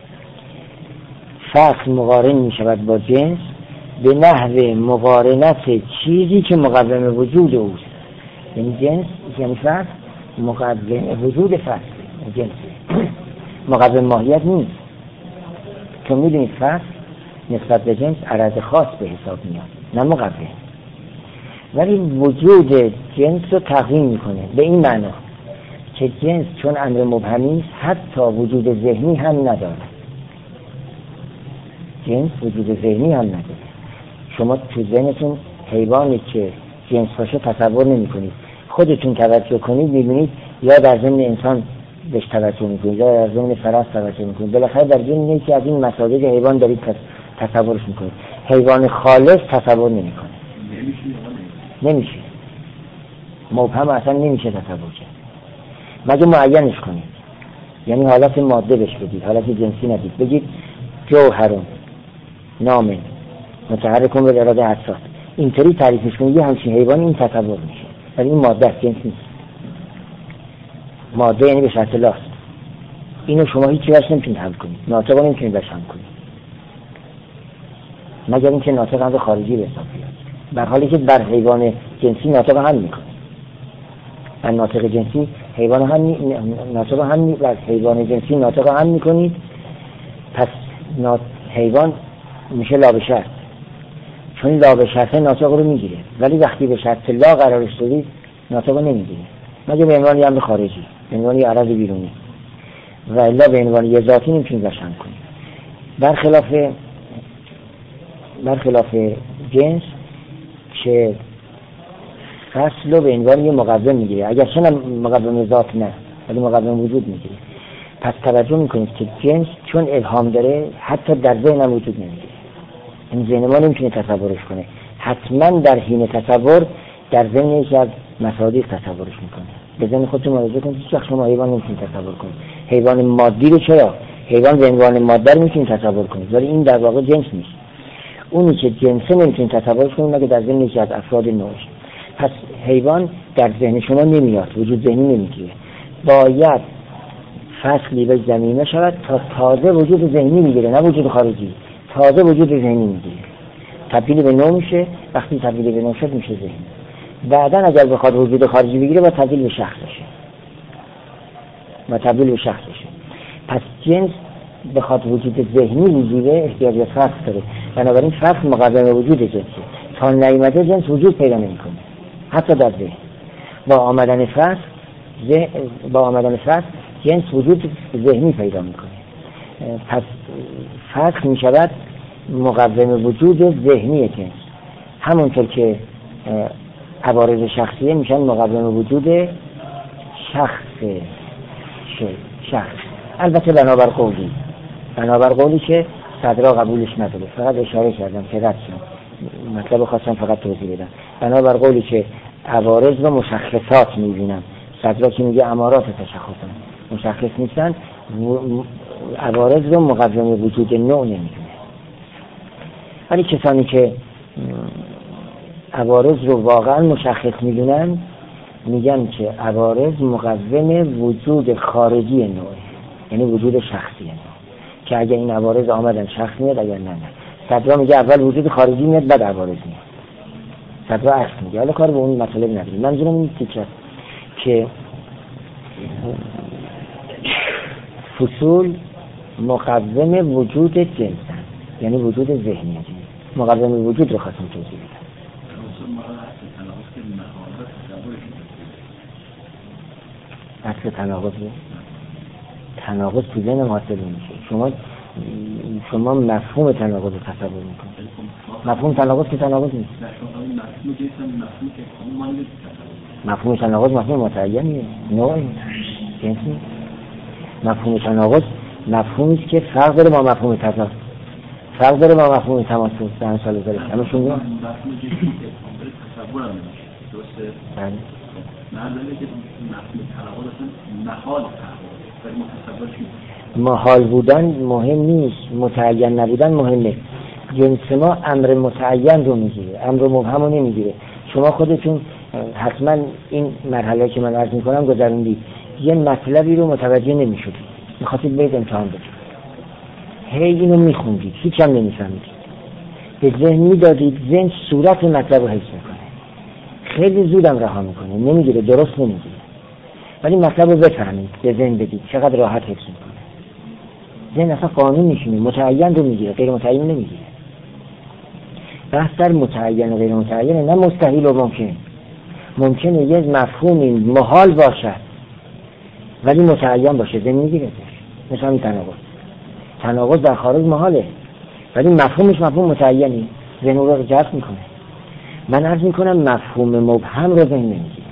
فصل مقارن میشود با جنس به نحو مقارنت چیزی که مقوم وجود اوست. یعنی جنس یعنی فصل مقوم وجود فصل، جنس مقوم ماهیت نیست. چون میدونید فصل نسبت به جنس عرض خاص به حساب میاد، نه مقوم. ولی وجود جنس رو تقویم میکنه به این معنا که جنس چون امر مبهمی است حتی وجود ذهنی هم نداره. جنس وجود ذهنی هم نداره. شما تو ذهنتون حیوانی که جنس باشه تصور نمی کنید، خودتون توجه کنید میبینید یا در ذهن انسان بهش توجه میکنید یا در ذهن فرس توجه میکنید، بالاخره در ذهن یکی از این مسادیق حیوان دارید تصورش میکنید. حیوان خالص تصور نمیکنه، نمیشه، مبهم اصلا نمیشه تصور کرد مگه معینش کنید. یعنی حالت ماده بهش بدید، حالت جنسی ندید، بگید جوهرون نام متحرکون به اراده حساس، اینطوری تعریفش کنید یه همچین حیوانی این تصور میشه، ولی این ماده است، جنس نیست. ماده یعنی به شرط لاست. اینو شما هیچی برش نمیتونید حل کنید، ناطقا نمیتونید برش حل کنید مگر اینکه ناطق هم خارجی به حساب بیاد، در حالی که بر حیوان جنسی ناطق هم میکنه. بر ناطق جنسی حیوان هم ناطق هم بر حیوان جنسی ناطق هم میکنید، پس حیوان میشه لا به شرط، چون لا به شرط ناطق رو میگیره، ولی وقتی به شرط لا قرارش دادید ناطق رو نمیگیره مگر به عنوان یه امر خارجی، به عنوان یه عرض بیرونی، و الا به عنوان یه ذاتی نمیتونید برش حل کنید. برخلاف جنس که فصل رو به عنوان یه مقوم میگیره، اگر چه مقوم ذات نه ولی مقوم وجود میگیره. پس توجه میکنید که جنس چون ابهام داره حتی در ذهن هم وجود نمیگیره، این ذهن ما نمیتونه تصورش کنه، حتما در حین تصور در ذهن یکی از مصادیق تصورش میکنه. به ذهن خودتون مراجعه کنید، هیچ وقت شما حیوان نمیتونید تصور کنید. حیوان مادی رو چرا؟ حیوان به عنوان ماده رو میتونید تصور کنید، ولی این در واقع جنس نیست. اونی که جنسه نمیتونید تصورش کنید مگه در ذهن یکی از افراد نوعش. پس حیوان در ذهن شما نمیاد، وجود ذهنی نمیگیره، باید فصلی به زمینه شود تا تازه وجود ذهنی میگیره، نه وجود خارجی، تازه وجود ذهنی میگیره، تبدیل به نوع میشه. وقتی تبدیل به نوع شد میشه ذهنی. بعدا اگر بخواد وجود خارجی بگیره با تبدیل به شخص بشه. پس جنس بخواد وجود ذهنی بگیره احتیاج به فصل داره، بنابراین فصل مقوم وجود جنسه. تا نیامده جنس وجود پیدا نمیکنه حتی در ذهن. با آمدن فصل جنس وجود ذهنی پیدا میکنه. پس فصل میشود مقوم وجود ذهنی جنس. همونطور که عوارض شخصیه میشن مقوم وجود شخص. البته بنابر قولی که صدرا قبولش نداره. فقط اشاره کردم که رد شد، مطلب خواستم فقط توضیح بدم. بنابر قولی که عوارض و مشخصات میبینم، صدرا که میگه امارات تشخصن مشخص نیستن، عوارض رو مقوم وجود نوع نمیدونه. ولی کسانی که عوارض رو واقعا مشخص میدونن میگن که عوارض مقوم وجود خارجی نوعه، یعنی وجود شخصی نوع، که اگه این عوارض آمدن شخص میاد، اگر نه. صدرا میگه اول وجود خارجی میاد بعد عوارض میاد. صدرا عکس میگه. حالا کار به اون مطلب نداریم. منظورم این تیکه که فصول مقوم وجود جنسن، یعنی وجود ذهنی هست. مقوم وجود رو خواستم توضیح بدم. اصل تناقض تو ذهن حاصل میشه. شما مفهوم تناقض رو تصور میکنید. مفهوم تناقض که تناقض نیست. مفهوم تناقض مفهوم متعینیه، نوعی جنسی. مفهوم تناقض مفهومی است که فرق داره با مفهوم تضاد، فرق داره با مفهوم تماسل. در مثال زره همشون مفهوم جنسی تصور هم نمیشه. درسته؟ بله. معلومه که مفهوم تناقض اصلا محال بودن مهم نیست، متعین نبودن مهمه. جنس ما امر متعین رو میگیره، امر مبهم رو نمیگیره. شما خودتون حتما این مرحله که من عرض میکنم گذروندید، یه مطلبی رو متوجه نمیشدید، میخواستید برید امتحان بدید، هی اینو میخوندید، هیچ هم نمیفهمید، به ذهن میدادید، ذهن صورت مطلب رو حفظ میکنه، خیلی زودم رها میکنه، نمیگیره، درست نمیگیره. ولی مطلب رو بفهمید، به ذهن بدید، چقدر راحت حفظ میکنه. ذهن اصلا قانون میشینه، متعین رو میگیره، غیر متعین نمیگیره. بحث در متعین و غیر متعین، نه مستحیل و ممکن. ممکنه یه مفهومی محال باشد ولی متعین باشه، ذهن میگیره. مثلا این تناقض در خارج محاله ولی مفهومش مفهوم متعینی، ذهن رو جذب میکنه. من عرض میکنم مفهوم مبهم رو ذهن نمیگیره.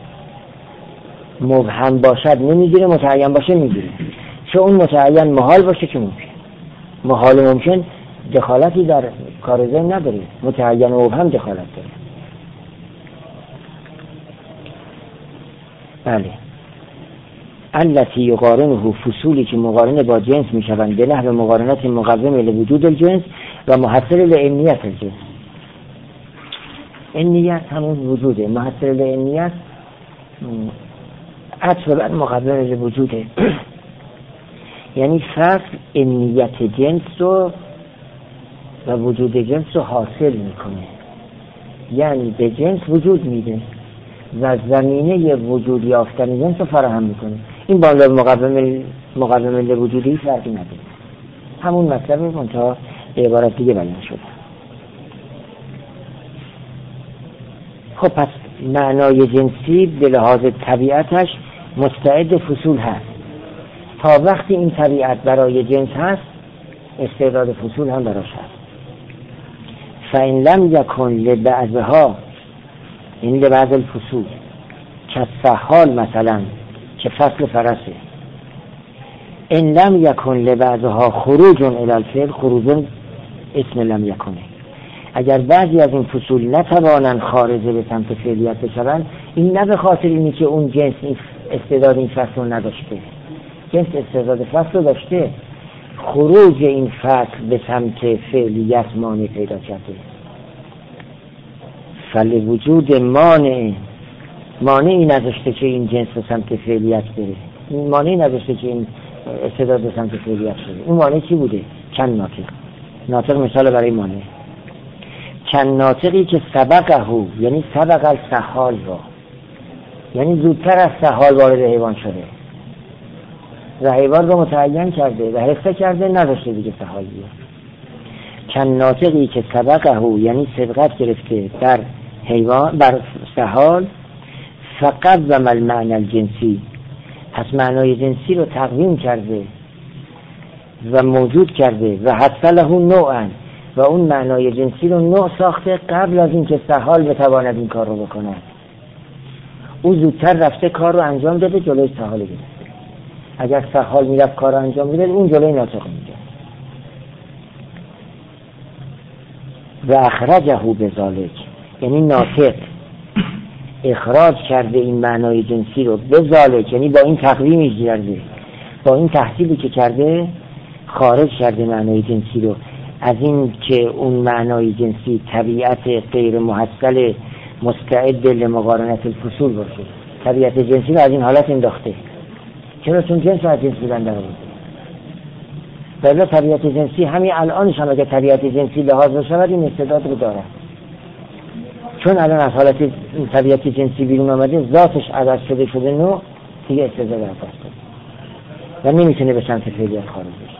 مبهم باشد نمیگیره، متعین باشه میگیره. چه اون متعین محال باشه که ممکن. محال و ممکن دخالتی در کار ذهن نداره، متعین و مبهم دخالت داره. بله. التي یقارنه، فصولی که مقارنه با جنس میشوند به نحو مقارنت مقوم لوجود الجنس و محصل لعینیت الجنس. عینیت همون وجوده، محصل لعینیت عطف بر مقوم لوجوده. یعنی فرق عینیت جنس رو و وجود جنس رو حاصل میکنه، یعنی به جنس وجود میده و زمینه وجود یافتن جنس رو فراهم میکنه. این با مقوم لوجودی فرقی نداره، همون مطلب منتها به عبارت دیگه بیان شده. خب پس معنای جنسی به لحاظ طبیعتش مستعد فصول هست. تا وقتی این طبیعت برای جنس هست استعداد فصول هم براش هست. فإن لم یکن لبعضها، این لبعض الفصول کالسحال مثلا که فصل فرسه، ان لم یکن لبعضها خروج الی الفعل، خروج اسم لم یکنه. اگر بعضی از این فصول نتوانند خارجه به سمت فعلیت بشوند، این نه به خاطر اینی که اون جنس استعداد این فصل رو نداشته، جنس استعداد فصل رو داشته، خروج این فصل به سمت فعلیت مانع پیدا کرده. فلوجود مانعی نداشته که این جنس به سمت فعلیت بره، این مانعی نداشته که این استعداد به سمت فعلیت بره. اون مانع چی بوده؟ چند ناطق مثال برای مانع. چند ناطقی که سبقه، یعنی سبق السحال را، یعنی زودتر از سحال وارد حیوان شده و حیوان رو متعین کرده و حفظه کرده، نداشته دیگه سحال بیاد. چند ناطقی که سبقه، یعنی سبقت گرفته در حیوان بر سحال، فقط و المعنی الجنسی، پس معنای جنسی رو تقویم کرده و موجود کرده و حصله نوعا، و اون معنای جنسی رو نوع ساخته قبل از اینکه سهال بتواند این کار رو بکنه. او زودتر رفته کار رو انجام داده، جلوی سهال گرفته. اگر سهال میرفت کار رو انجام میداد، اون جلوی ناطق میگرفت. و اخرجه بذالک، یعنی ناطق اخراج کرده این معنای جنسی رو بذالک، یعنی با این تقویمی کرده، با این تحصیلی که کرده خارج کرده معنای جنسی رو از این که اون معنای جنسی طبیعت غیر محصل مستعد لمقارنت الفصول باشه. طبیعت جنسی رو از این حالت انداخته. چرا؟ چون جنس رو از جنس بودن در آورده. ولی طبیعت جنسی همین الانش هم اگر طبیعت جنسی لحاظ بشود این استعداد رو داره، چون الان از حالت طبیعت جنسی بیرون آمده، ذاتش عوض شده نوع دیگه استعداد رو داشته و نمیتونه به سمت فعلیت خارج بشه.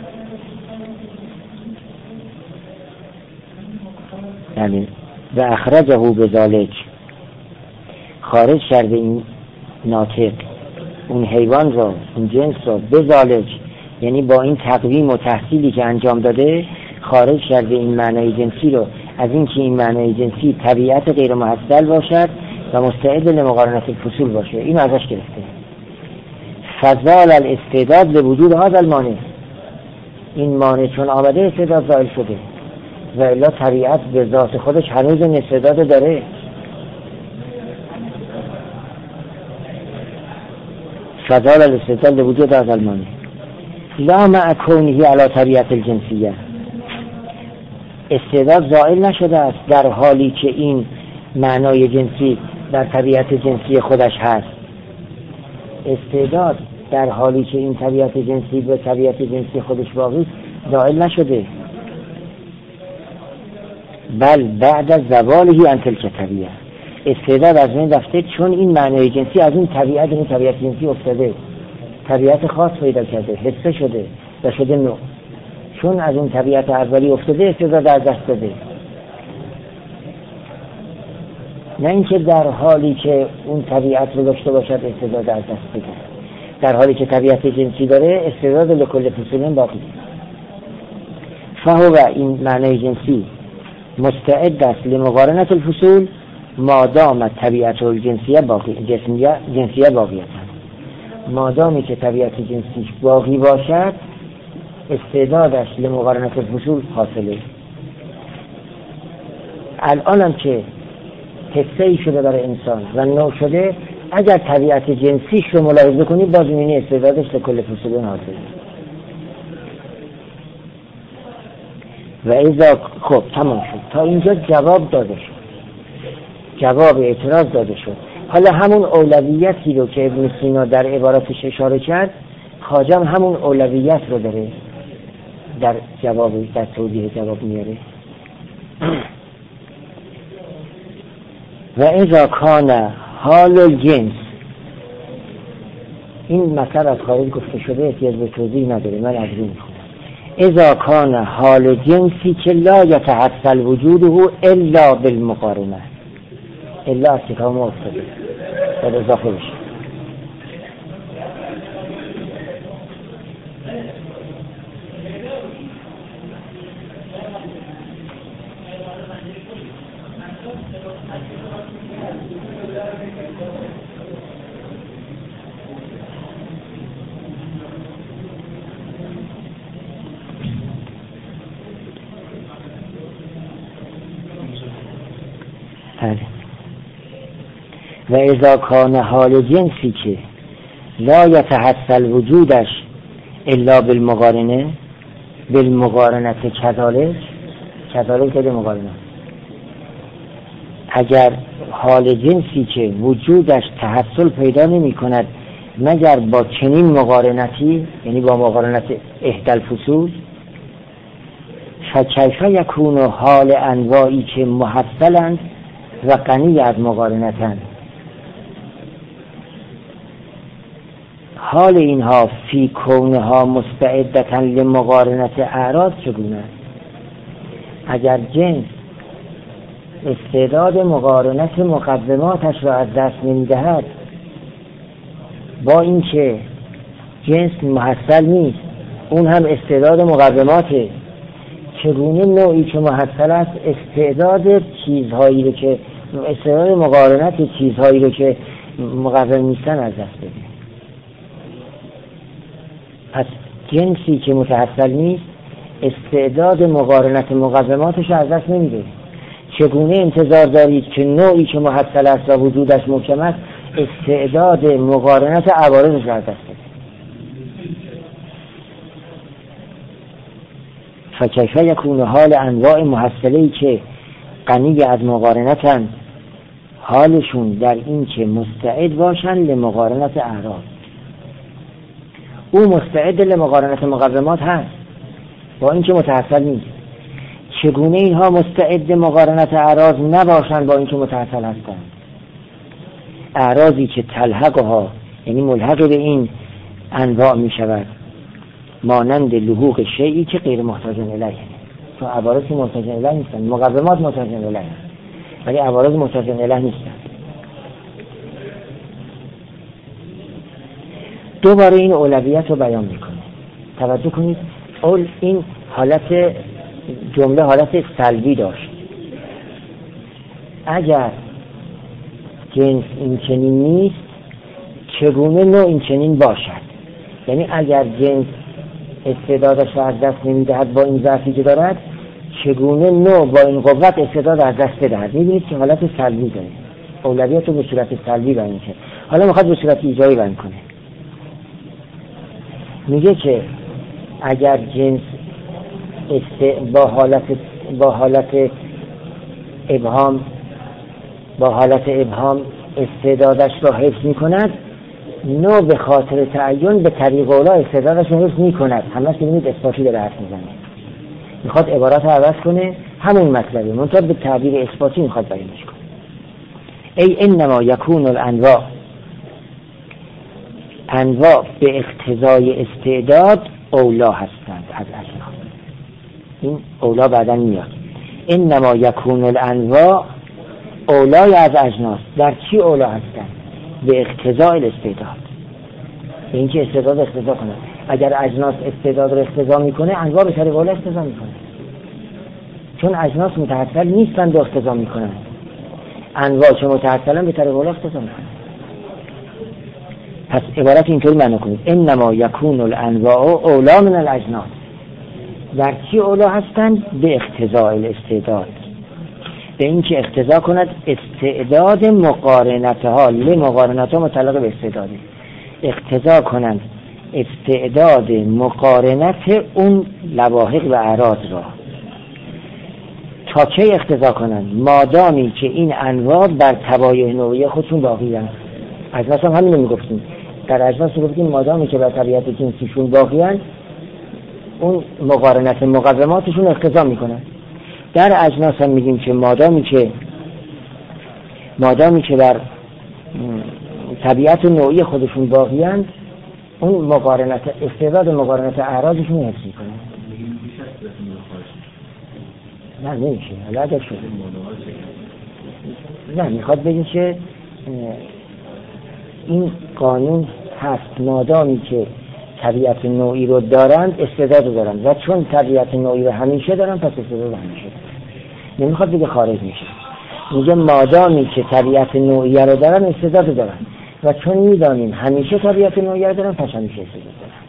یعنی و اخرجه بذالک، خارج کرده این ناطق اون حیوان رو، اون جنس رو، بذالک یعنی با این تقویم و تحصیلی که انجام داده خارج کرده این معنای جنسی رو از این که این معنای جنسی طبیعت غیر محصل باشد و مستعد لمقارنت الفصول باشه. این ازش گرفته. فضال الاستعداد لوجود هذا المانع، این مانع چون آمده استعداد زائل شده و الا طبیعت به ذات خودش هنوز این استعداد داره. فضال الاستعداد لوجود هذا المانع لا مع کونه علی طبیعت الجنسیه، استعداد زائل نشده است در حالی که این معنای جنسی در طبیعت جنسی خودش هست. استعداد در حالی که این طبیعت جنسی به طبیعت جنسی خودش باقی زائل نشده، بل بعد از زوالهی عن تلک طبیعه، استعداد از این رفته چون این معنای جنسی از این طبیعت جنسی افتاده، طبیعت خاص پیدا کرده، حسه شده و شده نوع. چون از اون طبیعت اولی افتاده استعداد از دست داده. نه اینکه در حالی که اون طبیعت رو داشته باشد استعداد از دست بده، در حالی که طبیعت جنسی داره استعداد لکل فصولن باقی. فهو این معنای جنسی مستعد است لمقارنت الفصول مادام طبیعت الجنسیه باقی جنسیه باقیه. مادامی که طبیعت جنسیش باقی باشد استعدادش لمقارنت الفصول حاصله. الان هم که حسه‌ای شده برای انسان و نوع شده، اگر طبیعت جنسیش رو ملاحظه کنید باز می‌بینی استعدادش لکل فصولن حاصله. و اذا خب تمام شد، تا اینجا جواب داده شد، جواب اعتراض داده شد. حالا همون اولویتی رو که ابن سینا در عباراتش اشاره کرد، خواجه همون اولویت رو داره در جواب، در توضیح جواب میاره. و اذا کان حال الجنس، این مطلب از خارج گفته شده احتیاج به توضیح نداره، من از روی میخونم. اذا کان حال جنسی که لا یتحصل وجوده الا بالمقارنه، الا از کتاب ما افتاده در اضافه بشه. و اذا کان حال جنسی که لا یتحصل وجودش الا بالمقارنه، بالمقارنت کذالک که مقارنه، اگر حال جنسی که وجودش تحصل پیدا نمی کند مگر با چنین مقارنتی، یعنی با مقارنت احدى الفصول، فکیف یکون حال انواعی که محصلند و غنی از مقارنتند، حال اینها فی کونها مستعدتا لمقارنت اعراض چگونه است؟ اگر جنس استعداد مقارنت مقدماتش را از دست نمی‌دهد، با اینکه جنس محصل نیست، اون هم استعداد مقدماته، چگونه نوعی که محصل است استعداد چیزهایی رو که استعداد مقارنت چیزهایی رو که مقرر نیستن از دست بده. پس جنسی که متحصل نیست استعداد مقارنت مقوماتش رو از دست نمیده. چگونه انتظار دارید که نوعی که محصل است و وجودش محکم است استعداد مقارنت عوارضش رو از دست بده؟ فکیف یکون حال انواع محصله‌ای که غنی از مقارنتن حالشون در این که مستعد باشن لمقارنت اعراض. او مستعد لمقارنت مقومات هست با این که متحصل نیست. چگونه اینها مستعد مقارنت اعراض نباشن با این که متحصل هستن؟ اعراضی که تلحقها یعنی ملحق به این انواع می شود مانند لحوق شیئی که غیر محتاج الیه. چون عوارض محتاج الیه نیستن، مقومات محتاج الیه ولی عوارض محتاج الیه نیستن. دوباره این اولویت رو بیان میکنه. توجه کنید این حالت جمله حالت سلبی داشت. اگر جنس این چنین نیست چگونه نوع این چنین باشد؟ یعنی اگر جنس استعدادش را از دست نمیدهد با این ضعفی که دارد چگونه نوع با این قوت استعداد از دست بدهد؟ میبینید که حالت سلبی داره. اولویت رو به صورت سلبی بیان کرد. حالا میخواد به صورت ایجابی بیان کنه. میگه که اگر جنس با حالت ابهام استعدادش را حفظ میکند نوع به خاطر تعین به طریق اولا استعدادش را حفظ میکند. همه ببینید اثباتی داره حرف میزنه. میخواد عبارت رو عوض کنه همون مطلبه منتها به تعبیر اثباتی میخواد بیانش کنه. ای انما یکون الانواع به اقتضای استعداد اولا هستند از اجناس. این اولا بعدا میاد. انما یکون الانواع اولای از اجناس. در چی اولا هستند؟ به اقتضای الاستعداد، به اینکه استعداد اقتضا کنه. اگر اجناس استعداد رو اقتضا میکنه انواع به طریق اولا اقتضا میکنه. چون اجناس متحصل نیستند و اقتضا میکنن، انواع چه متحصلن به طریق اولا اقتضا میکنن. پس عبارت اینطوری معنی کنید انما یکون الانواع اولا من الاجناس. در چی اولا هستند؟ به اقتضاء الاستعداد، به این که اقتضا کند استعداد مقارنتها. لمقارنتها متعلق به استعداده، اقتضا کنند استعداد مقارنت اون لواحق و اعراض را. تا چه اقتضا کنند؟ مادامی که این انواع بر طبایع نوعی خودشون باقی هستند. اجناس هم همین رو میگفتیم. در اجناس میگفتیم مادامی که بر طبیعت جنسیشون باقی هستند اون مقارنت مقوماتشون اقتضا میکنن. در اجناس هم میگیم که مادامی که بر طبیعت نوعی خودشون باقی هستند اون مقارنت استعداد مقارنت اعراضشون حفظ میکنن. نه نمیشه. حالا اگر شده نه میخواد بگیم که این قانون هست مادامی که طبیعت نوعی رو دارند استعداد رو دارند و چون طبیعت نوعی رو همیشه دارند پس استعداد رو همیشه دارند. نمیخواد بگه خارج میشه. میگه مادامی که طبیعت نوعی رو دارند استعداد رو دارند و چون میدانیم همیشه طبیعت نوعی رو دارند پس همیشه استعداد دارند.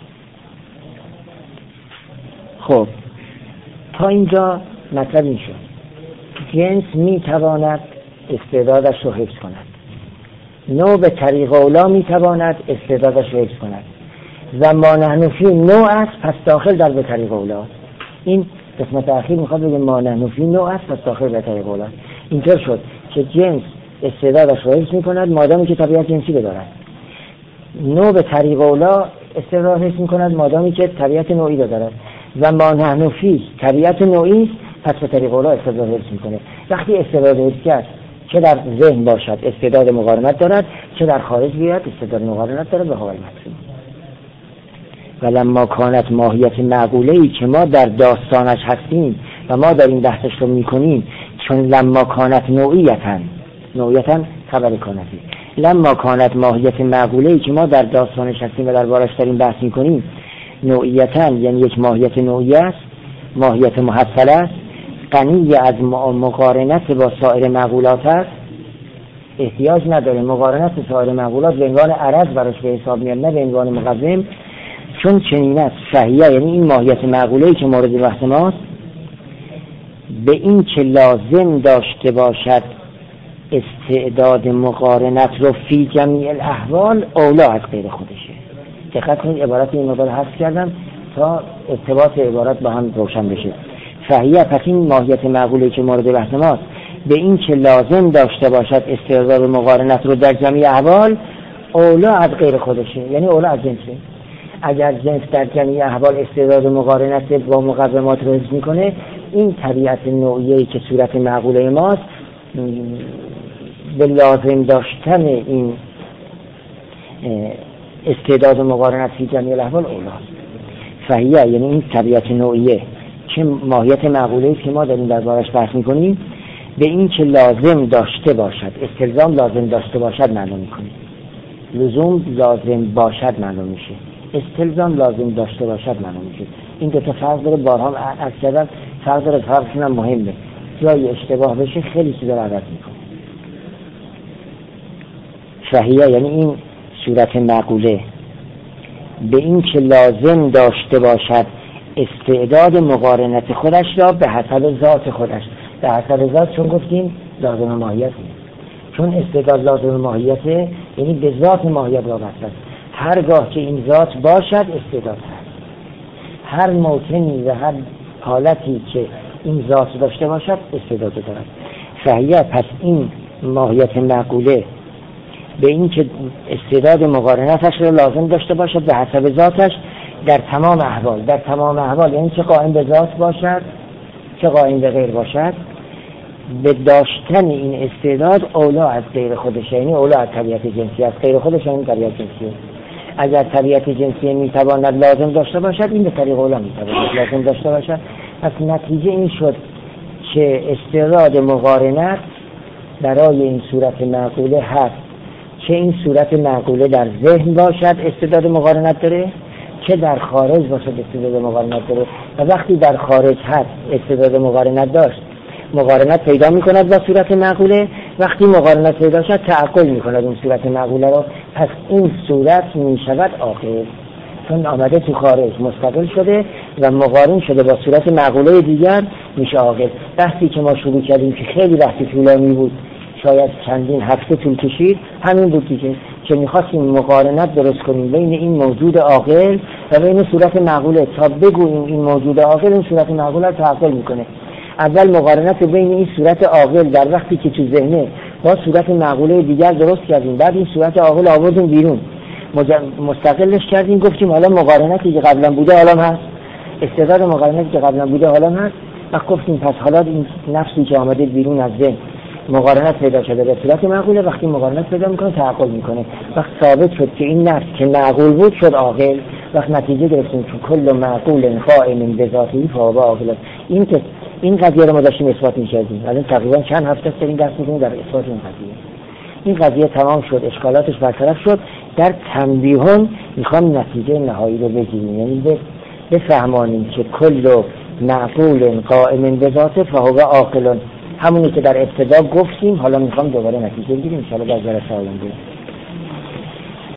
خب تا اینجا مطلب این شد. جنس میتواند استعدادش رو حفظ کند، نوع به طریق اولا میتواند استعدادش رو حفظ کند و ما نحن فی نوع است پس داخل در به طریق اولا. این قسمت اخیر میخواد بگه ما نحن فی نوع است پس داخل به طریق اولا. اینطور شد که جنس استعدادش رو حفظ میکند مادامی که طبیعت جنسی بدارد، نوع به طریق اولا استعداد حفظ میکند مادامی که طبیعت نوعی دارد و ما نحن فی طبیعت نوعی پس به طریق اولا استعداد حفظ میکنه. وقتی استعداد حفظ کرد چه در ذهن باشد استعداد مقارنت دارد، چه در خارج بیاد استعداد مقارنت دارد به قول مطلوب. و لما کانت ماهیت معقوله‌ای که ما در داستانش هستیم و ما در این بحثش رو میکنیم، چون لما کانت نوعیتن خبر کانتی، لما کانت ماهیت معقوله‌ای که ما در داستانش هستیم و در بارش داریم بحث میکنیم، نوعیتن یعنی یک ماهیت نوعی است، ماهیت محصل است، غنی از مقارنت با سایر معقولات است، احتیاج نداره مقارنت سایر معقولات به عنوان عرض براش به حساب میاد، نه به عنوان مقدم. چون چنین است فهیه، یعنی این ماهیت معقوله‌ای که مورد بحث ماست، به این که لازم داشته باشد استعداد مقارنت رو فی جمیع الاحوال اولا از غیر خودشه. دقت کنید عبارت این مقدار حذف کردم تا ارتباط عبارت با هم روشن بشه. فهیه، پس این ماهیت معقوله‌ای که مورد بحث ماست به این که لازم داشته باشد استعداد مقارنت رو در جمیع احوال اولا از غیر خودشه، یعنی اولا از جنسه. اگر جنس در جمیع احوال استعداد مقارنت با مقومات رو حفظ میکنه، این طبیعت نوعیه‌ای که صورت معقوله ماست به لازم داشتن این استعداد مقارنت فی جمیع الاحوال اولاست. فهیه یعنی این طبیعت نوعیه که ماهیت معقوله که ما داریم دربارش بحث میکنیم، به این که لازم داشته باشد، استلزام لازم داشته باشد معلوم میکنه، لزوم لازم باشد معلوم میشه، استلزام لازم داشته باشد معلوم میشه. این دو تا فرق داره، بارها عرض کردم فرق داره، فرقشون هم مهمه، جای اشتباه بشه خیلی چیزا رو عوض میکنه. فهیه یعنی این صورت معقوله به این که لازم داشته باشد استعداد مقارنت خودش را به حسب ذات خودش. به حسب ذات چون گفتیم لازم ماهیت، چون استعداد لازم ماهیت یعنی به ذات ماهیت وابسته است. هرگاه که این ذات باشد استعداد هست، هر موطنی و هر حالتی که این ذات داشته باشد استعداد دارد. فهیه پس این ماهیت معقوله به این که استعداد مقارنتش رو لازم داشته باشد به حسب ذاتش در تمام احوال. در تمام احوال یعنی چه قائم به ذات باشد چه قائم به غیر باشد، به داشتن این استعداد اولا از غیر خودش، یعنی اولا از طبیعت جنسی، از غیر خودش یعنی طبیعت جنسی. اگر طبیعت جنسی میتواند لازم داشته باشد، این به طریق اولا میتواند لازم داشته باشد. پس نتیجه این شد که استعداد مقارنت برای این صورت معقوله هست، چه این صورت معقوله در ذهن باشد استعداد مقارنت داره، چه در خارج باشد استعداد مقارنت داره. و وقتی در خارج هست استعداد مقارنت داشت، مقارنت پیدا میکند با صورت معقوله، وقتی مقارنت پیدا شد تعقل میکند این صورت معقوله رو، پس این صورت میشود عاقل، چون آمده تو خارج مستقل شده و مقارن شده با صورت معقوله دیگر میشه عاقل. بحثی که ما شروع کردیم که خیلی بحثی طولانی بود، شاید چندین هفته طول کشید، همین بود دیگه که میخواستیم مقارنت درست کنیم بین این موجود عاقل و بین صورت معقوله، تا بگوییم این موجود عاقل این صورت معقوله رو تعقل میکنه. اول مقارنت بین این صورت عاقل در وقتی که تو ذهنه با صورت معقوله دیگر درست کردیم، بعد این صورت عاقل آوردیم بیرون مستقلش کردیم، گفتیم حالا مقارنتی که قبلا بوده حالا هست، استعداد مقارنتی که قبلا بوده حالا هست، و گفتیم پس حالا این نفسی که آمده بیرون از ذهن مقارنت پیدا شده به صورت معقوله، وقتی مقارنت پیدا میکنه تعقل میکنه، وقت ثابت شد که این نفس که معقول بود شد عاقل، وقت نتیجه گرفتیم که کل معقول قائم بذاته فهو عاقل. این قضیه رو ما داشتیم اثبات می‌کردیم، الان تقریبا چند هفته است داریم درس می‌کنیم در اثبات این قضیه. این قضیه تمام شد، اشکالاتش برطرف شد. در تنبیهون میخوام نتیجه نهایی رو بگیریم، یعنی بفهمانیم که کل معقول قائم بذاته فهو عاقل، همونی که در ابتدا گفتیم. حالا میخوام دوباره نتیجه بگیریم ان شاء الله در جلسه آینده.